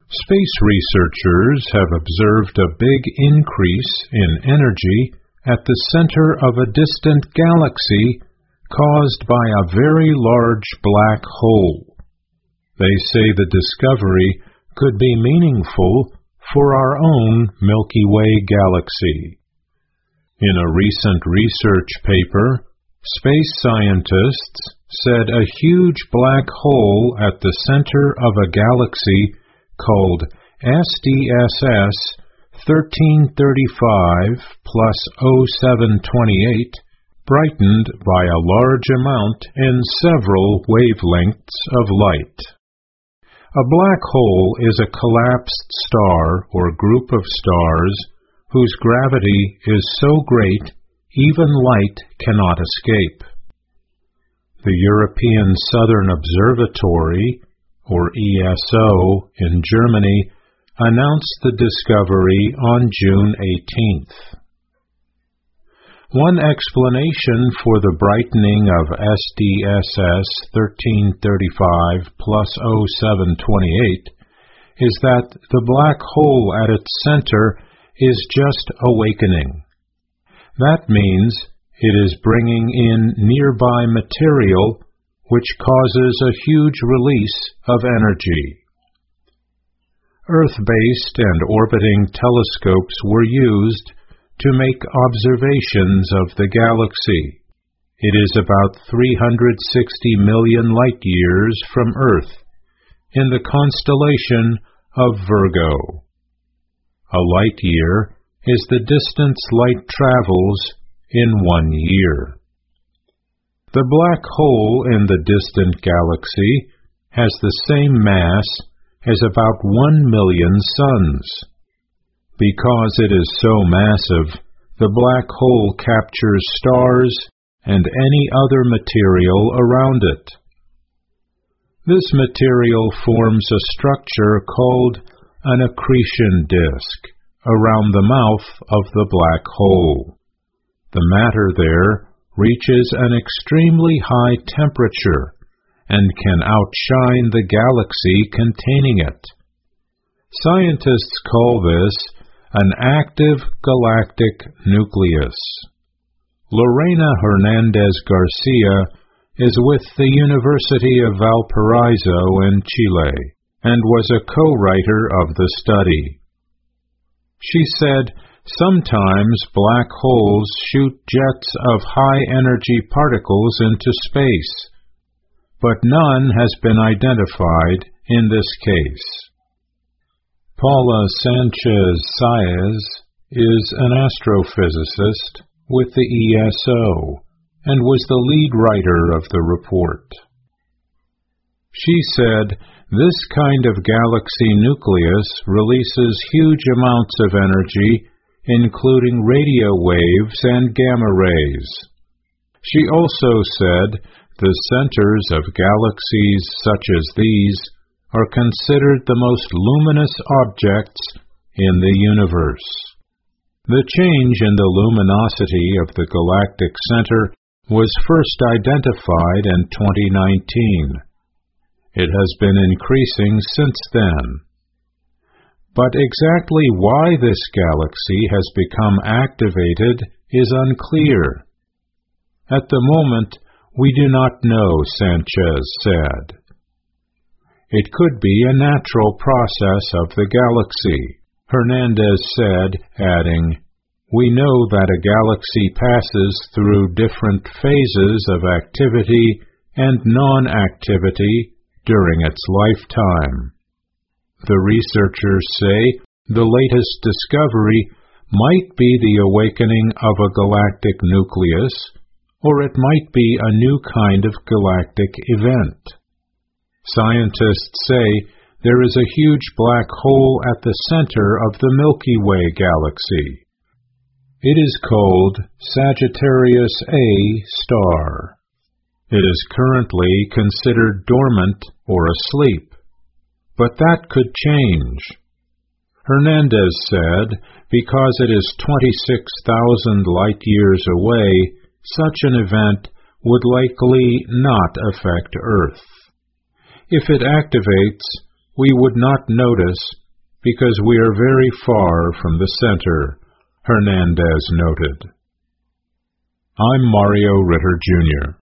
Space researchers have observed a big increase in energy at the center of a distant galaxy caused by a very large black hole. They say the discovery could be meaningful for our own Milky Way galaxy. In a recent research paper, space scientists said a huge black hole at the center of a galaxy called SDSS 1335 plus 0728 brightened by a large amount in several wavelengths of light. A black hole is a collapsed star or group of stars whose gravity is so great even light cannot escape. The European Southern Observatory, or ESO, in Germany, announced the discovery on June 18th. One explanation for the brightening of SDSS 1335 plus 0728 is that the black hole at its center is just awakening. That means it is bringing in nearby material which causes a huge release of energy. Earth-based and orbiting telescopes were used to make observations of the galaxy. It is about 360 million light-years from Earth, in the constellation of Virgo. A light-year is the distance light travels in 1 year. The black hole in the distant galaxy has the same mass as about 1 million suns. Because it is so massive, the black hole captures stars and any other material around it. This material forms a structure called an accretion disk around the mouth of the black hole. The matter there reaches an extremely high temperature and can outshine the galaxy containing it. Scientists call this an active galactic nucleus. Lorena Hernandez Garcia is with the University of Valparaiso in Chile and was a co-writer of the study. She said, "Sometimes black holes shoot jets of high-energy particles into space, but none has been identified in this case." Paula Sanchez-Saez is an astrophysicist with the ESO and was the lead writer of the report. She said, "This kind of galaxy nucleus releases huge amounts of energy, including radio waves and gamma rays." She also said, "The centers of galaxies such as these are considered the most luminous objects in the universe." The change in the luminosity of the galactic center was first identified in 2019. It has been increasing since then. But exactly why this galaxy has become activated is unclear. At the moment, we do not know, Sanchez said. It could be a natural process of the galaxy, Hernandez said, adding, "We know that a galaxy passes through different phases of activity and non-activity during its lifetime." The researchers say the latest discovery might be the awakening of a galactic nucleus, or it might be a new kind of galactic event. Scientists say there is a huge black hole at the center of the Milky Way galaxy. It is called Sagittarius A star. It is currently considered dormant or asleep, but that could change. Hernandez said, because it is 26,000 light-years away, such an event would likely not affect Earth. If it activates, we would not notice because we are very far from the center, Hernandez noted. I'm Mario Ritter, Jr.